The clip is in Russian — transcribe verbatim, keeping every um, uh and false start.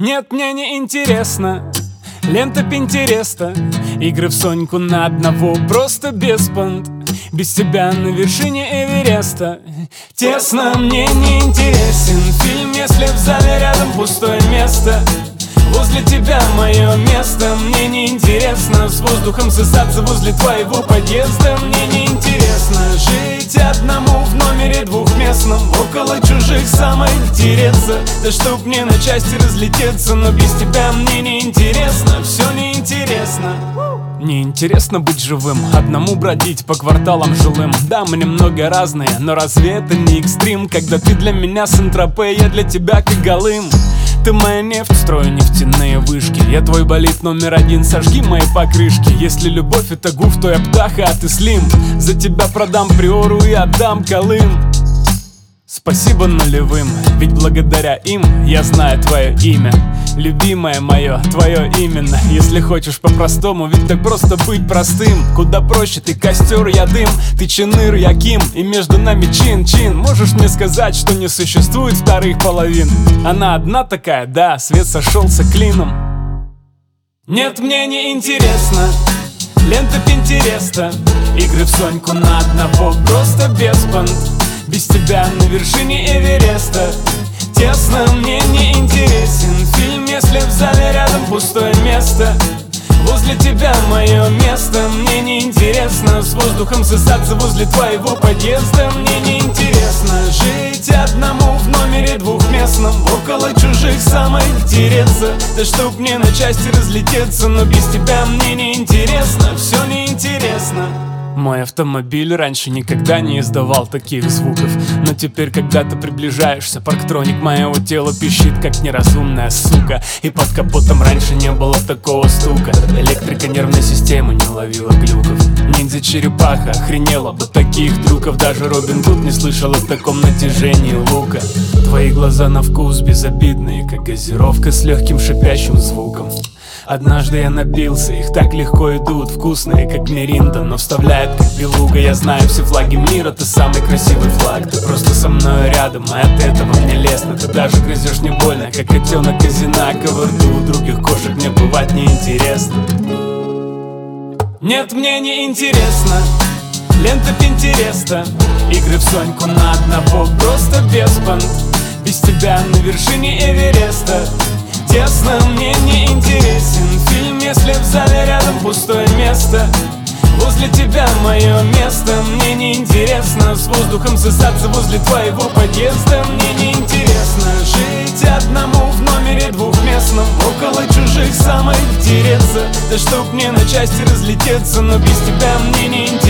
Нет, мне не интересно лента Пинтереста, игры в Соньку на одного, просто без понт. Без тебя на вершине Эвереста тесно, мне не интересен фильм, если в зале рядом пустое место. Возле тебя мое место. Мне не интересно с воздухом сосаться возле твоего подъезда. Мне не интересно жить одному в номере двухместном, около чужих самой тереться. Да чтоб мне на части разлететься, но без тебя мне не интересно, все не интересно. Не интересно быть живым, одному бродить по кварталам жилым. Да, мне много разные, но разве это не экстрим? Когда ты для меня Сент-Тропе, я для тебя Когалым. Ты моя нефть, строю нефтяные вышки. Я твой болид номер один, сожги мои покрышки. Если любовь это гуф, то я птаха, а ты слим. За тебя продам Приору и отдам Колым. Спасибо нулевым, ведь благодаря им я знаю твое имя. Любимое мое, твое именно. Если хочешь по-простому, ведь так просто быть простым. Куда проще, ты костер, я дым, ты Ченыр, я Ким, и между нами чин-чин. Можешь мне сказать, что не существует вторых половин? Она одна такая, да, свет сошелся клином. Нет, мне не интересно лента Пинтереста, игры в Соньку на одного, просто без понт. Без тебя на вершине Эвереста тесно, мне не интересен фильм, если в зале рядом пустое место. Возле тебя мое место. Мне не интересно с воздухом сосаться возле твоего подъезда. Мне не интересно жить одному в номере двухместном, около чужих самой тереться. Да чтоб мне на части разлететься, но без тебя мне не интересно, все не интересно. Мой автомобиль раньше никогда не издавал таких звуков, но теперь, когда ты приближаешься, парктроник моего тела пищит, как неразумная сука. И под капотом раньше не было такого стука, электрика нервной системы не ловила глюков. Ниндзя-черепаха охренела бы таких трюков, даже Робин Гуд не слышал о таком натяжении лука. Твои глаза на вкус безобидные, как газировка с легким шипящим звуком. Однажды я напился, их так легко идут, вкусные, как Миринда, но вставляет как белуга. Я знаю все флаги мира, ты самый красивый флаг. Ты просто со мной рядом, и от этого мне лестно. Ты даже грызешь не больно, как котенок из инаково рту. У других кошек мне бывать неинтересно. Нет, мне не интересно лента Пинтереста, игры в Соньку на одного, просто без понт. Без тебя на вершине Эвереста тесно, мне не интересен фильм, если в зале рядом пустое место. Возле тебя мое место. Мне не интересно с воздухом сосаться возле твоего подъезда. Мне не интересно жить одному в номере двухместном, около чужих самой тереться. Да чтоб мне на части разлететься, но без тебя мне не интересно.